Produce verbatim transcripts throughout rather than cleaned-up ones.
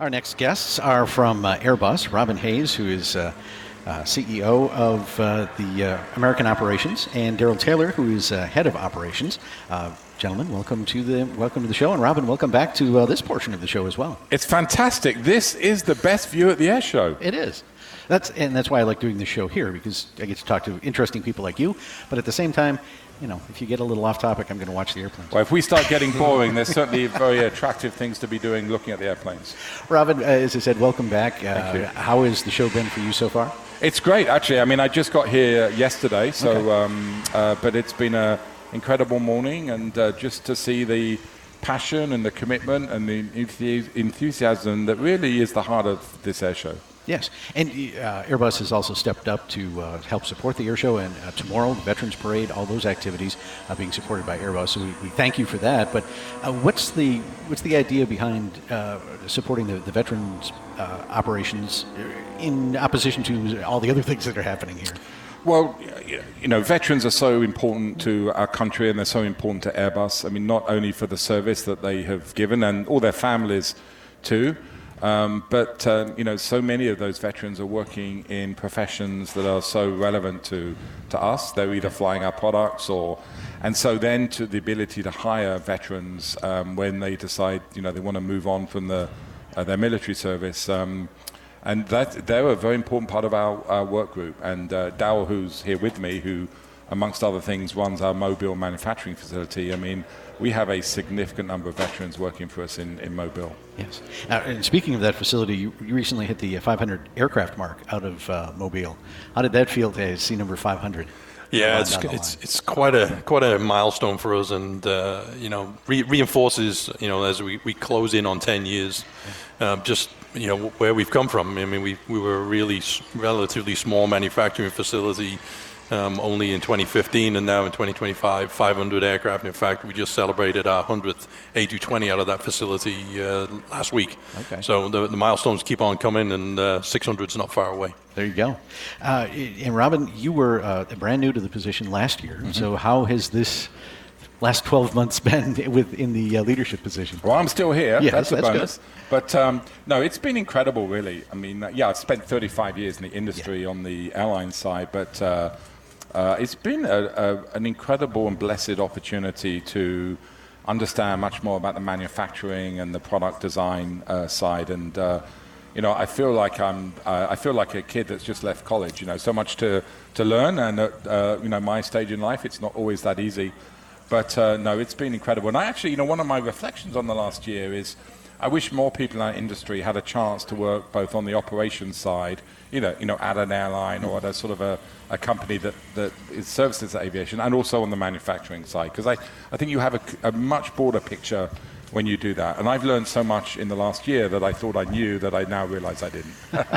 Our next guests are from uh, Airbus, Robin Hayes, who is uh, uh, C E O of uh, the uh, American Operations, and Daryl Taylor, who is uh, Head of Operations. Uh, gentlemen, welcome to the welcome to the show, and Robin, welcome back to uh, this portion of the show as well. It's fantastic. This is the best view at the air show. It is. That's and that's why I like doing this show here, because I get to talk to interesting people like you, but at the same time, you know, if you get a little off topic, I'm going to watch the airplanes. Well, if we start getting boring, there's certainly very attractive things to be doing looking at the airplanes. Robin, uh, as I said, welcome back. Uh, Thank you. How has the show been for you so far? It's great, actually. I mean, I just got here yesterday, so Okay. um, uh, but it's been an incredible morning, and uh, just to see the passion and the commitment and the enthu- enthusiasm that really is the heart of this air show. Yes, and uh, Airbus has also stepped up to uh, help support the air show, and uh, tomorrow, the Veterans Parade, all those activities are being supported by Airbus. So we, we thank you for that. But uh, what's the what's the idea behind uh, supporting the, the veterans uh, operations in opposition to all the other things that are happening here? Well, you know, veterans are so important to our country, and they're so important to Airbus. I mean, not only for the service that they have given, and all their families too. Um, but, uh, you know, so many of those veterans are working in professions that are so relevant to, to us. They're either flying our products or... And so then to the ability to hire veterans um, when they decide, you know, they want to move on from the, uh, their military service. Um, and that they're a very important part of our, our work group. And uh, Daryl, who's here with me, who, amongst other things, runs our Mobile manufacturing facility. I mean, we have a significant number of veterans working for us in, in Mobile. Yes. Uh, and speaking of that facility, you, you recently hit the five hundred aircraft mark out of uh, Mobile. How did that feel to see number five hundred? Yeah, it's it's it's quite a quite a milestone for us, and uh, you know re- reinforces you know as we, we close in on ten years, uh, just you know where we've come from. I mean, we we were a really s- relatively small manufacturing facility. Um, only in twenty fifteen, and now in twenty twenty-five, five hundred aircraft. In fact, we just celebrated our one hundredth A two twenty out of that facility uh, last week. Okay. So the, the milestones keep on coming, and uh, six hundred is not far away. There you go. Uh, and Robin, you were uh, brand new to the position last year. Mm-hmm. So how has this last twelve months been within the uh, leadership position? Well, I'm still here. Yeah, that's, that's a bonus. good. But um, no, it's been incredible, really. I mean, uh, yeah, I've spent thirty-five years in the industry yeah. on the airline side, but uh, uh, it's been a, a, an incredible and blessed opportunity to understand much more about the manufacturing and the product design uh, side. And uh, you know, I feel like I'm uh, I feel like a kid that's just left college. You know, so much to to learn, and at uh, you know my stage in life, it's not always that easy. But uh, no, it's been incredible. And I actually, you know, one of my reflections on the last year is I wish more people in our industry had a chance to work both on the operations side, either, you know, at an airline or at a sort of a, a company that, that is services aviation, and also on the manufacturing side. Because I, I think you have a, a much broader picture when you do that. And I've learned so much in the last year that I thought I knew that I now realize I didn't.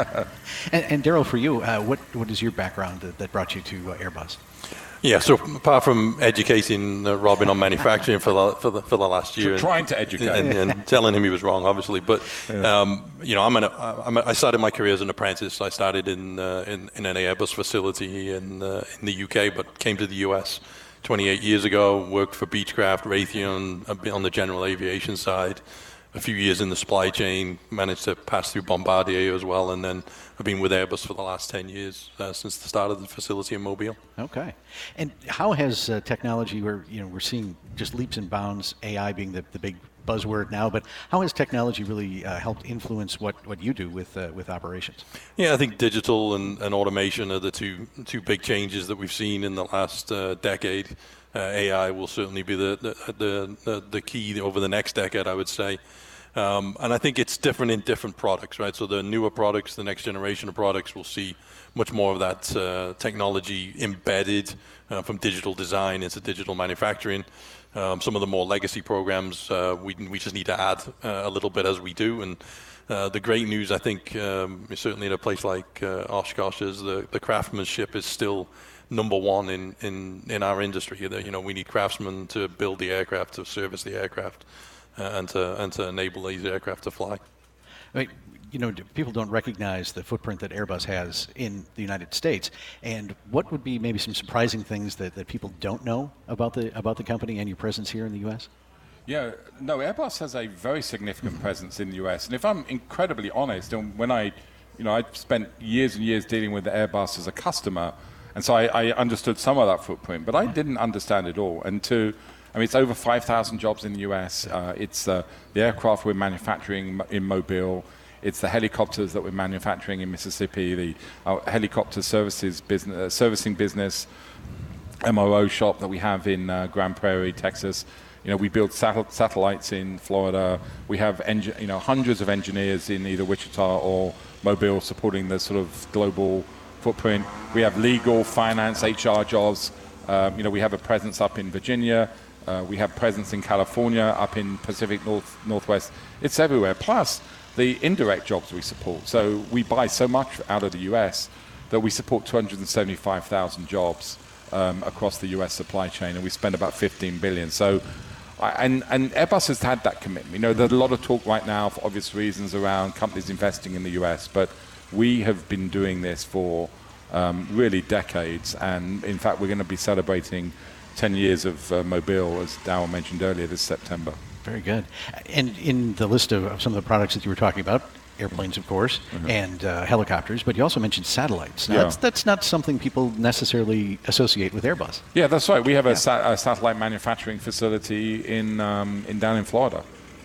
and and Daryl, for you, uh, what, what is your background that, that brought you to uh, Airbus? Yeah, so apart from educating uh, Robin on manufacturing for the, for the for the last year, trying and, to educate and, and telling him he was wrong, obviously, but yeah. um, you know, I'm, an, I'm a, I started my career as an apprentice. I started in uh, in, in an Airbus facility in uh, in the U K, but came to the U S twenty-eight years ago. Worked for Beechcraft, Raytheon, a bit on the general aviation side. A few years in the supply chain, managed to pass through Bombardier as well, and then I've been with Airbus for the last ten years uh, since the start of the facility in Mobile. Okay. And how has uh, technology, where you know we're seeing just leaps and bounds, A I being the, the big buzzword now, but how has technology really uh, helped influence what, what you do with uh, with operations? Yeah, I think digital and, and automation are the two two big changes that we've seen in the last uh, decade. Uh, A I will certainly be the the, the the the key over the next decade, I would say. Um, and I think it's different in different products, right? So the newer products, the next generation of products, will see much more of that uh, technology embedded uh, from digital design into digital manufacturing. Um, some of the more legacy programs, uh, we we just need to add uh, a little bit as we do. And uh, the great news, I think, um, certainly in a place like uh, Oshkosh, is the, the craftsmanship is still number one in, in, in our industry. You know, we need craftsmen to build the aircraft, to service the aircraft. Uh, and to and to enable these aircraft to fly. Right. You know, people don't recognize the footprint that Airbus has in the United States. And what would be maybe some surprising things that, that people don't know about the about the company and your presence here in the U S? Yeah, no, Airbus has a very significant presence in the U S. And if I'm incredibly honest, and when I, you know, I spent years and years dealing with Airbus as a customer, and so I, I understood some of that footprint, but I didn't understand it all. And to, I mean, it's over five thousand jobs in the U S. Uh, it's uh, the aircraft we're manufacturing in Mobile. It's the helicopters that we're manufacturing in Mississippi, the uh, helicopter services business, uh, servicing business, M R O shop that we have in uh, Grand Prairie, Texas. You know, we build sat- satellites in Florida. We have engi- you know hundreds of engineers in either Wichita or Mobile supporting the sort of global footprint. We have legal, finance, H R jobs. Um, you know, we have a presence up in Virginia. Uh, we have presence in California, up in Pacific North Northwest. It's everywhere. Plus the indirect jobs we support. So we buy so much out of the U S that we support two hundred seventy-five thousand jobs um, across the U S supply chain, and we spend about fifteen billion. So. And, and Airbus has had that commitment. You know, there's a lot of talk right now, for obvious reasons, around companies investing in the U S, but we have been doing this for um, really decades. And in fact, we're going to be celebrating ten years of uh, Mobile, as Darryl mentioned earlier, this September. Very good. And in the list of, of some of the products that you were talking about, airplanes, of course, mm-hmm. and uh, helicopters, but you also mentioned satellites. Now, yeah. that's, that's not something people necessarily associate with Airbus. Yeah, that's right. We have a, yeah. sat- a satellite manufacturing facility in, um, in down in Florida.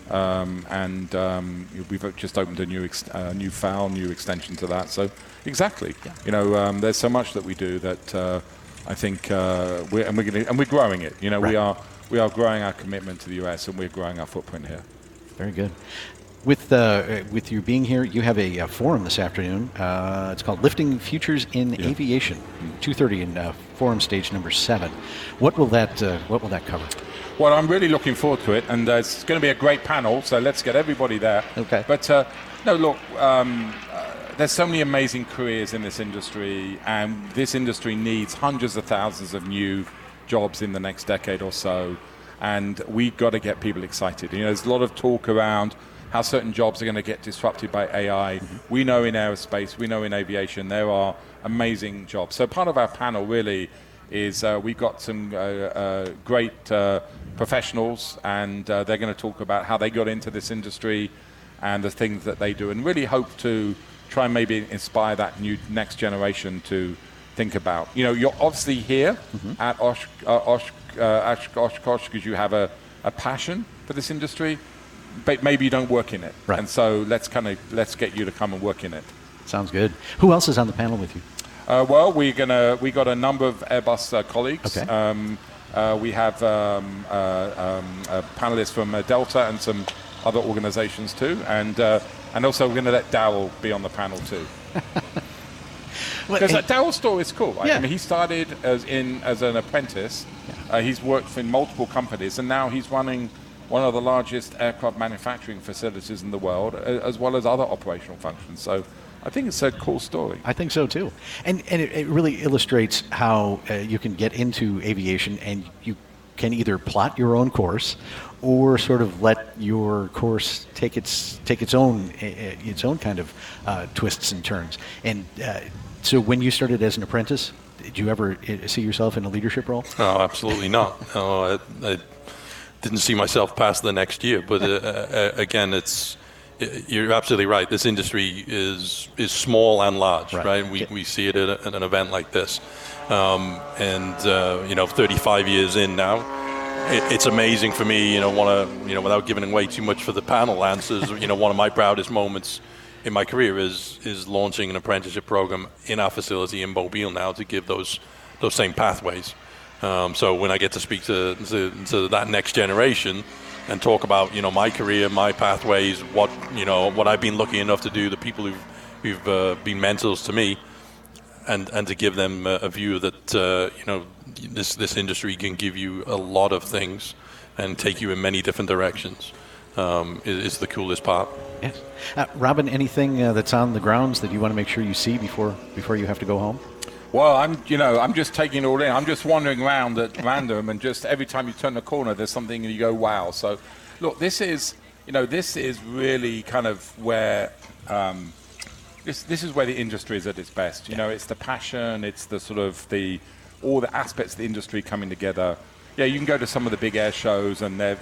Um, and um, we've just opened a new ex- uh, new FAL, new extension to that. So exactly, yeah. you know, um, there's so much that we do that uh, I think, uh, we're, and, we're gonna, and we're growing it. You know, right. we are we are growing our commitment to the U S, and we're growing our footprint here. Very good. With uh, with you being here, you have a, a forum this afternoon. Uh, it's called Lifting Futures in yeah. Aviation, mm-hmm. two thirty in uh, forum stage number seven. What will that uh, What will that cover? Well, I'm really looking forward to it, and uh, it's going to be a great panel. So let's get everybody there. Okay. But uh, no, look, um, uh, there's so many amazing careers in this industry, and this industry needs hundreds of thousands of new jobs in the next decade or so, and we've got to get people excited. You know, there's a lot of talk around how certain jobs are going to get disrupted by A I. Mm-hmm. We know in aerospace, we know in aviation, there are amazing jobs. So part of our panel really is uh, we've got some uh, uh, great uh, professionals, and uh, they're going to talk about how they got into this industry and the things that they do, and really hope to try and maybe inspire that new next generation to think about. You know, you're obviously here mm-hmm. at Osh, uh, Osh, uh, Osh, Oshkosh because you have a, a passion for this industry, but maybe you don't work in it. Right. And so let's kind of let's get you to come and work in it. Sounds good. Who else is on the panel with you? Uh, well, we're gonna we got a number of Airbus uh, colleagues. Okay. Um, uh, we have um, uh, um, a panelist from uh, Delta and some other organizations too, and uh, and also we're going to let Darryl be on the panel too. Because well, uh, Darryl's story is cool. Right? Yeah. I mean, he started as in as an apprentice. Yeah. Uh, he's worked in multiple companies, and now he's running one of the largest aircraft manufacturing facilities in the world, as well as other operational functions. So I think it's a cool story. I think so too. And and it, it really illustrates how uh, you can get into aviation and you can either plot your own course or sort of let your course take its take its own uh, its own kind of uh, twists and turns. And uh, so when you started as an apprentice, did you ever see yourself in a leadership role? No, absolutely not. No, I, I didn't see myself past the next year. But uh, uh, again, it's you're absolutely right. This industry is is small and large, right? right? We yeah. we see it at, a, at an event like this, um, and uh, you know, thirty-five years in now, it, it's amazing for me. You know, want to you know, without giving away too much for the panel answers, you know, one of my proudest moments in my career is is launching an apprenticeship program in our facility in Mobile now to give those those same pathways. Um, so when I get to speak to, to to that next generation and talk about, you know, my career, my pathways, what, you know, what I've been lucky enough to do, the people who've, who've uh, been mentors to me, and, and to give them a, a view that, uh, you know, this, this industry can give you a lot of things and take you in many different directions, um, is, is the coolest part. Yes. Uh, Robin, anything uh, that's on the grounds that you want to make sure you see before before you have to go home? Well, I'm, you know, I'm just taking it all in. I'm just wandering around at random, and just every time you turn the corner, there's something and you go, wow. So, look, this is, you know, this is really kind of where, um, this this is where the industry is at its best. You know, it's the passion, it's the sort of the, all the aspects of the industry coming together. Yeah, you can go to some of the big air shows, and they're, you know,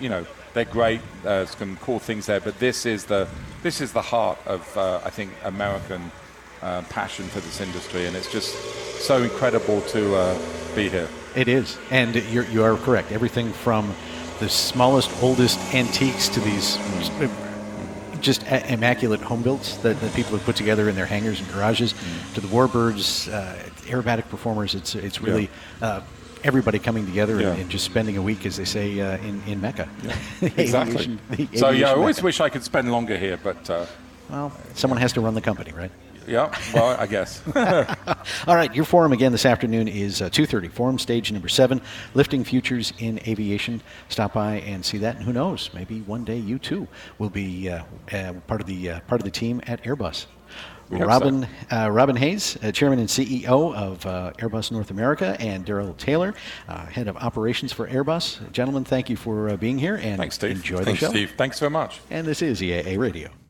they're great. Uh, some cool things there, but this is the this is the heart of uh, I think American uh, passion for this industry, and it's just so incredible to uh, be here. It is, and you're, you are correct. Everything from the smallest, oldest antiques to these just a- immaculate home builds that, that people have put together in their hangars and garages, mm. to the warbirds, uh, aerobatic performers. It's it's really yeah. uh, everybody coming together yeah. and, and just spending a week, as they say, uh, in in Mecca. Yeah. Exactly. aviation, so yeah, I always Mecca. wish I could spend longer here, but uh, well, someone has to run the company, right? Yeah, well, I guess. All right, your forum again this afternoon is uh, two thirty, forum stage number seven, Lifting Futures in Aviation. Stop by and see that, and who knows, maybe one day you too will be uh, uh, part of the uh, part of the team at Airbus. Robin so. uh, Robin Hayes, uh, Chairman and C E O of uh, Airbus North America, and Daryl Taylor, uh, Head of Operations for Airbus. Gentlemen, thank you for uh, being here, and Thanks, Steve. enjoy Thanks, the show. Steve. Thanks very much. And this is E A A Radio.